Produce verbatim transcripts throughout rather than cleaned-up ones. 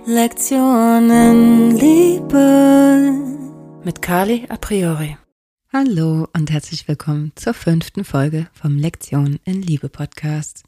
Lektionen Liebe mit Carly a priori. Hallo und herzlich willkommen zur fünften Folge vom Lektion in Liebe Podcast.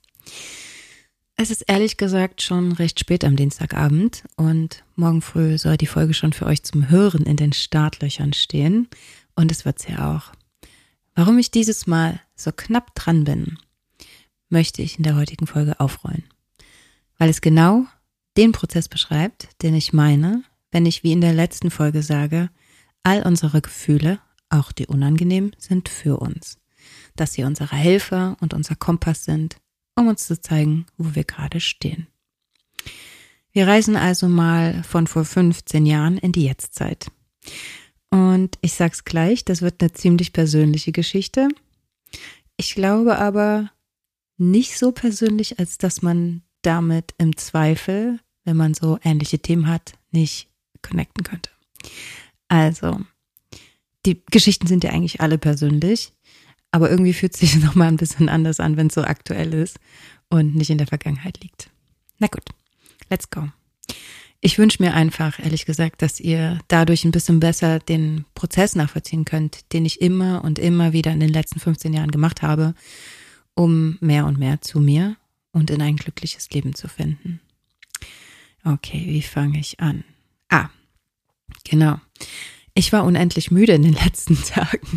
Es ist ehrlich gesagt schon recht spät am Dienstagabend und morgen früh soll die Folge schon für euch zum Hören in den Startlöchern stehen und es wird's ja auch. Warum ich dieses Mal so knapp dran bin, möchte ich in der heutigen Folge aufrollen, weil es genau den Prozess beschreibt, den ich meine, wenn ich wie in der letzten Folge sage, all unsere Gefühle, auch die unangenehmen, sind für uns. Dass sie unsere Helfer und unser Kompass sind, um uns zu zeigen, wo wir gerade stehen. Wir reisen also mal von vor fünfzehn Jahren in die Jetztzeit. Und ich sag's gleich, das wird eine ziemlich persönliche Geschichte. Ich glaube aber nicht so persönlich, als dass man damit im Zweifel, wenn man so ähnliche Themen hat, nicht connecten könnte. Also, die Geschichten sind ja eigentlich alle persönlich, aber irgendwie fühlt es sich nochmal ein bisschen anders an, wenn es so aktuell ist und nicht in der Vergangenheit liegt. Na gut, let's go. Ich wünsche mir einfach, ehrlich gesagt, dass ihr dadurch ein bisschen besser den Prozess nachvollziehen könnt, den ich immer und immer wieder in den letzten fünfzehn Jahren gemacht habe, um mehr und mehr zu mir und in ein glückliches Leben zu finden. Okay, wie fange ich an? Ah, genau. Ich war unendlich müde in den letzten Tagen.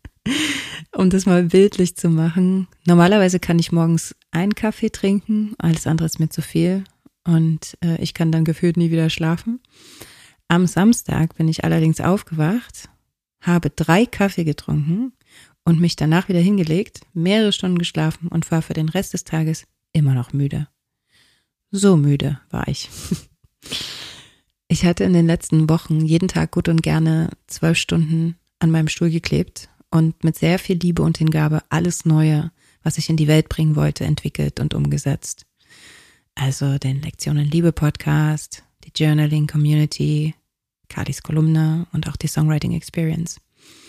Um das mal bildlich zu machen. Normalerweise kann ich morgens einen Kaffee trinken, alles andere ist mir zu viel und äh, ich kann dann gefühlt nie wieder schlafen. Am Samstag bin ich allerdings aufgewacht, habe drei Kaffee getrunken und mich danach wieder hingelegt, mehrere Stunden geschlafen und war für den Rest des Tages immer noch müde. So müde war ich. Ich hatte in den letzten Wochen jeden Tag gut und gerne zwölf Stunden an meinem Stuhl geklebt und mit sehr viel Liebe und Hingabe alles Neue, was ich in die Welt bringen wollte, entwickelt und umgesetzt. Also den Lektionen Liebe Podcast, die Journaling Community, Carlys Kolumne und auch die Songwriting Experience.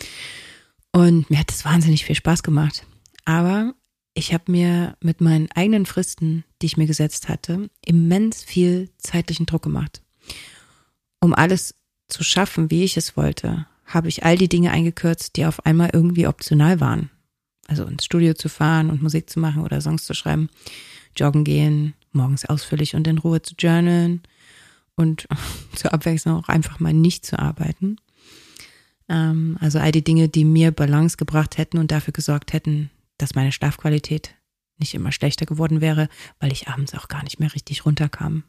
Und mir hat es wahnsinnig viel Spaß gemacht. Aber ich habe mir mit meinen eigenen Fristen, die ich mir gesetzt hatte, immens viel zeitlichen Druck gemacht. Um alles zu schaffen, wie ich es wollte, habe ich all die Dinge eingekürzt, die auf einmal irgendwie optional waren. Also ins Studio zu fahren und Musik zu machen oder Songs zu schreiben, joggen gehen, morgens ausführlich und in Ruhe zu journalen und zur Abwechslung auch einfach mal nicht zu arbeiten. Ähm, also all die Dinge, die mir Balance gebracht hätten und dafür gesorgt hätten, dass meine Schlafqualität nicht immer schlechter geworden wäre, weil ich abends auch gar nicht mehr richtig runterkam.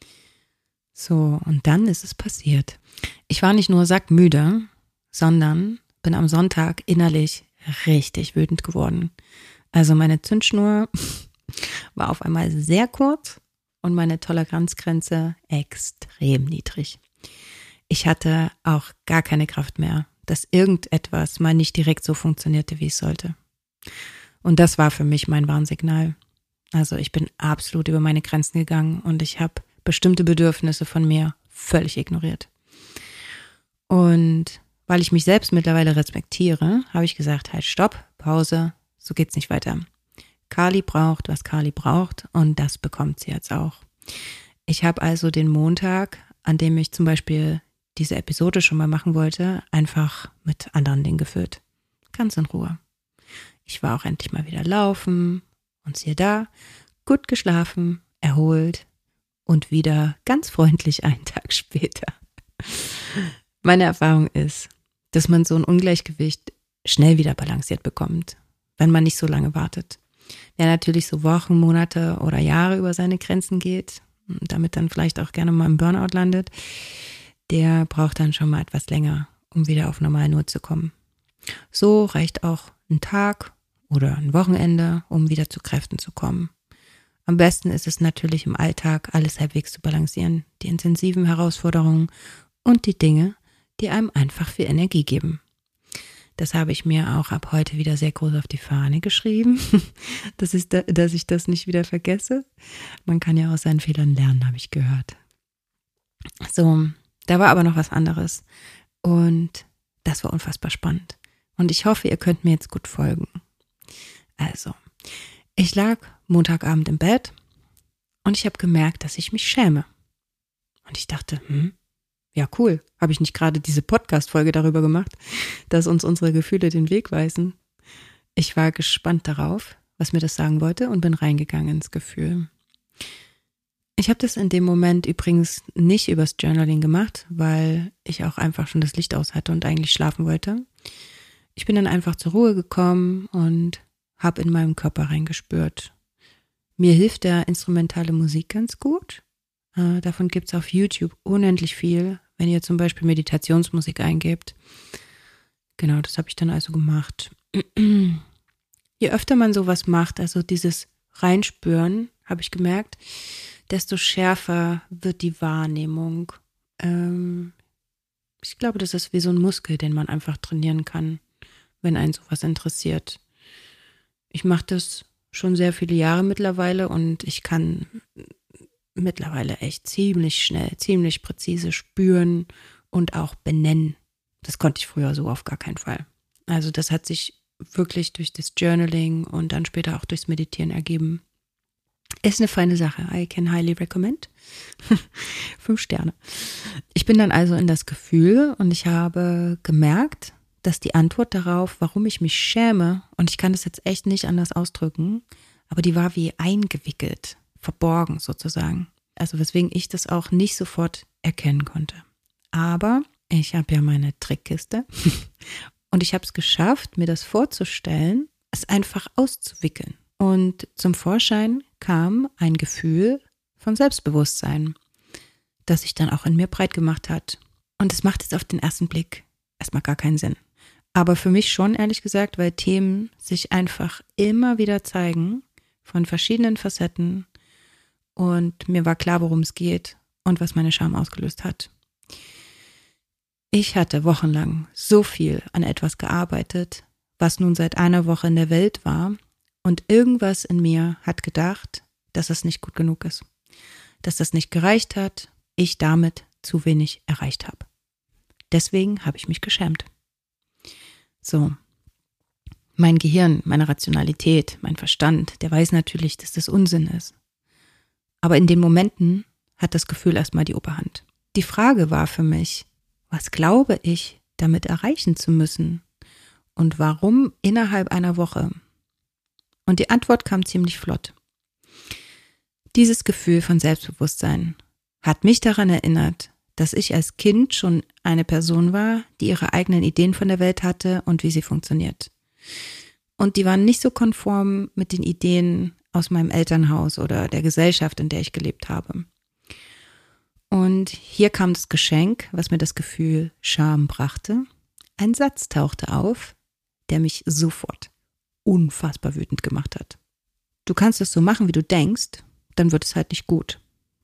So, und dann ist es passiert. Ich war nicht nur sackmüde, sondern bin am Sonntag innerlich richtig wütend geworden. Also meine Zündschnur war auf einmal sehr kurz und meine Toleranzgrenze extrem niedrig. Ich hatte auch gar keine Kraft mehr, dass irgendetwas mal nicht direkt so funktionierte, wie es sollte. Und das war für mich mein Warnsignal. Also ich bin absolut über meine Grenzen gegangen und ich habe bestimmte Bedürfnisse von mir völlig ignoriert. Und weil ich mich selbst mittlerweile respektiere, habe ich gesagt, halt stopp, Pause, so geht's nicht weiter. Carly braucht, was Carly braucht und das bekommt sie jetzt auch. Ich habe also den Montag, an dem ich zum Beispiel diese Episode schon mal machen wollte, einfach mit anderen Dingen gefüllt. Ganz in Ruhe. Ich war auch endlich mal wieder laufen und siehe da, gut geschlafen, erholt und wieder ganz freundlich einen Tag später. Meine Erfahrung ist, dass man so ein Ungleichgewicht schnell wieder balanciert bekommt, wenn man nicht so lange wartet. Wer natürlich so Wochen, Monate oder Jahre über seine Grenzen geht und damit dann vielleicht auch gerne mal im Burnout landet, der braucht dann schon mal etwas länger, um wieder auf normal Null zu kommen. So reicht auch ein Tag oder ein Wochenende, um wieder zu Kräften zu kommen. Am besten ist es natürlich im Alltag, alles halbwegs zu balancieren, die intensiven Herausforderungen und die Dinge, die einem einfach viel Energie geben. Das habe ich mir auch ab heute wieder sehr groß auf die Fahne geschrieben, dass ich, da, dass ich das nicht wieder vergesse. Man kann ja aus seinen Fehlern lernen, habe ich gehört. So, da war aber noch was anderes und das war unfassbar spannend. Und ich hoffe, ihr könnt mir jetzt gut folgen. Also, ich lag Montagabend im Bett und ich habe gemerkt, dass ich mich schäme. Und ich dachte, hm, ja cool, habe ich nicht gerade diese Podcast-Folge darüber gemacht, dass uns unsere Gefühle den Weg weisen? Ich war gespannt darauf, was mir das sagen wollte und bin reingegangen ins Gefühl. Ich habe das in dem Moment übrigens nicht übers Journaling gemacht, weil ich auch einfach schon das Licht aus hatte und eigentlich schlafen wollte. Ich bin dann einfach zur Ruhe gekommen und habe in meinem Körper reingespürt. Mir hilft der instrumentale Musik ganz gut. Äh, davon gibt es auf YouTube unendlich viel, wenn ihr zum Beispiel Meditationsmusik eingebt. Genau, das habe ich dann also gemacht. Je öfter man sowas macht, also dieses Reinspüren, habe ich gemerkt, desto schärfer wird die Wahrnehmung. Ähm, ich glaube, das ist wie so ein Muskel, den man einfach trainieren kann, wenn einen sowas interessiert. Ich mache das schon sehr viele Jahre mittlerweile und ich kann mittlerweile echt ziemlich schnell, ziemlich präzise spüren und auch benennen. Das konnte ich früher so auf gar keinen Fall. Also das hat sich wirklich durch das Journaling und dann später auch durchs Meditieren ergeben. Ist eine feine Sache. I can highly recommend. Fünf Sterne. Ich bin dann also in das Gefühl und ich habe gemerkt, dass die Antwort darauf, warum ich mich schäme, und ich kann das jetzt echt nicht anders ausdrücken, aber die war wie eingewickelt, verborgen sozusagen. Also weswegen ich das auch nicht sofort erkennen konnte. Aber ich habe ja meine Trickkiste und ich habe es geschafft, mir das vorzustellen, es einfach auszuwickeln. Und zum Vorschein kam ein Gefühl von Selbstbewusstsein, das sich dann auch in mir breit gemacht hat. Und es macht jetzt auf den ersten Blick erstmal gar keinen Sinn. Aber für mich schon, ehrlich gesagt, weil Themen sich einfach immer wieder zeigen von verschiedenen Facetten und mir war klar, worum es geht und was meine Scham ausgelöst hat. Ich hatte wochenlang so viel an etwas gearbeitet, was nun seit einer Woche in der Welt war. Und irgendwas in mir hat gedacht, dass es nicht gut genug ist. Dass das nicht gereicht hat, ich damit zu wenig erreicht habe. Deswegen habe ich mich geschämt. So, mein Gehirn, meine Rationalität, mein Verstand, der weiß natürlich, dass das Unsinn ist. Aber in den Momenten hat das Gefühl erstmal die Oberhand. Die Frage war für mich, was glaube ich, damit erreichen zu müssen? Und warum innerhalb einer Woche? Und die Antwort kam ziemlich flott. Dieses Gefühl von Selbstbewusstsein hat mich daran erinnert, dass ich als Kind schon eine Person war, die ihre eigenen Ideen von der Welt hatte und wie sie funktioniert. Und die waren nicht so konform mit den Ideen aus meinem Elternhaus oder der Gesellschaft, in der ich gelebt habe. Und hier kam das Geschenk, was mir das Gefühl Scham brachte. Ein Satz tauchte auf, der mich sofort unfassbar wütend gemacht hat. Du kannst es so machen, wie du denkst, dann wird es halt nicht gut.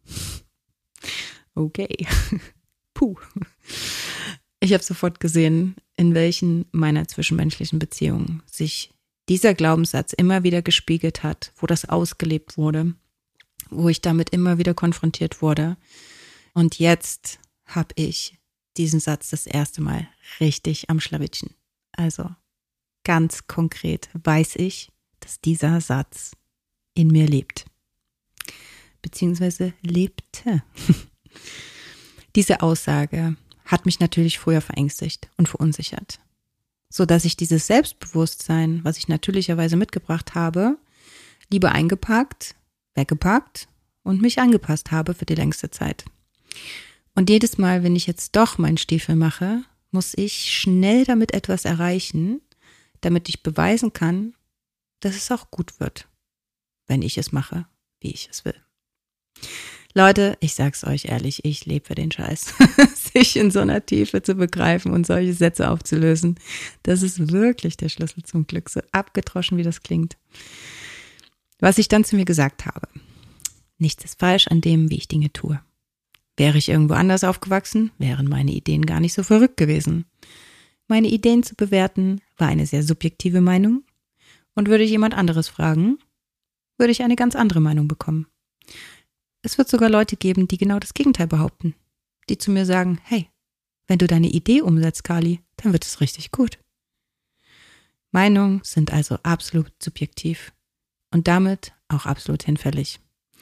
Okay. Puh. Ich habe sofort gesehen, in welchen meiner zwischenmenschlichen Beziehungen sich dieser Glaubenssatz immer wieder gespiegelt hat, wo das ausgelebt wurde, wo ich damit immer wieder konfrontiert wurde. Und jetzt habe ich diesen Satz das erste Mal richtig am Schlawittchen. Also ganz konkret weiß ich, dass dieser Satz in mir lebt. Beziehungsweise lebte. Diese Aussage hat mich natürlich früher verängstigt und verunsichert, sodass ich dieses Selbstbewusstsein, was ich natürlicherweise mitgebracht habe, lieber eingepackt, weggepackt und mich angepasst habe für die längste Zeit. Und jedes Mal, wenn ich jetzt doch meinen Stiefel mache, muss ich schnell damit etwas erreichen, damit ich beweisen kann, dass es auch gut wird, wenn ich es mache, wie ich es will. Leute, ich sag's euch ehrlich, ich lebe für den Scheiß. Sich in so einer Tiefe zu begreifen und solche Sätze aufzulösen, das ist wirklich der Schlüssel zum Glück, so abgedroschen, wie das klingt. Was ich dann zu mir gesagt habe: Nichts ist falsch an dem, wie ich Dinge tue. Wäre ich irgendwo anders aufgewachsen, wären meine Ideen gar nicht so verrückt gewesen. Meine Ideen zu bewerten war eine sehr subjektive Meinung, und würde ich jemand anderes fragen, würde ich eine ganz andere Meinung bekommen. Es wird sogar Leute geben, die genau das Gegenteil behaupten, die zu mir sagen: Hey, wenn du deine Idee umsetzt, Kali, dann wird es richtig gut. Meinungen sind also absolut subjektiv und damit auch absolut hinfällig.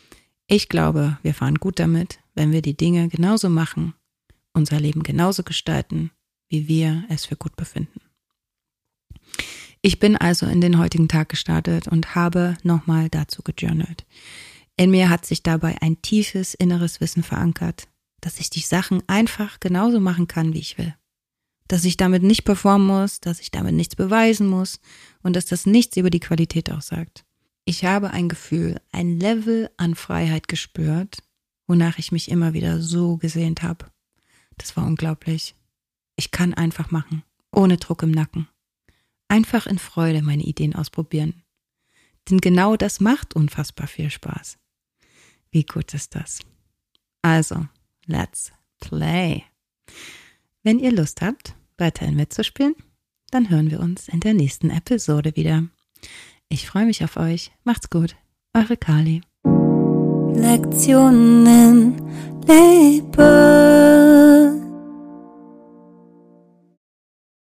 Ich glaube, wir fahren gut damit, wenn wir die Dinge genauso machen, unser Leben genauso gestalten, wie wir es für gut befinden. Ich bin also in den heutigen Tag gestartet und habe nochmal dazu gejournalt. In mir hat sich dabei ein tiefes inneres Wissen verankert, dass ich die Sachen einfach genauso machen kann, wie ich will. Dass ich damit nicht performen muss, dass ich damit nichts beweisen muss und dass das nichts über die Qualität aussagt. Ich habe ein Gefühl, ein Level an Freiheit gespürt, wonach ich mich immer wieder so gesehnt habe. Das war unglaublich. Ich kann einfach machen, ohne Druck im Nacken. Einfach in Freude meine Ideen ausprobieren. Denn genau das macht unfassbar viel Spaß. Wie gut ist das? Also, let's play. Wenn ihr Lust habt, weiterhin mitzuspielen, dann hören wir uns in der nächsten Episode wieder. Ich freue mich auf euch. Macht's gut. Eure Kali. Lektionen Liebe.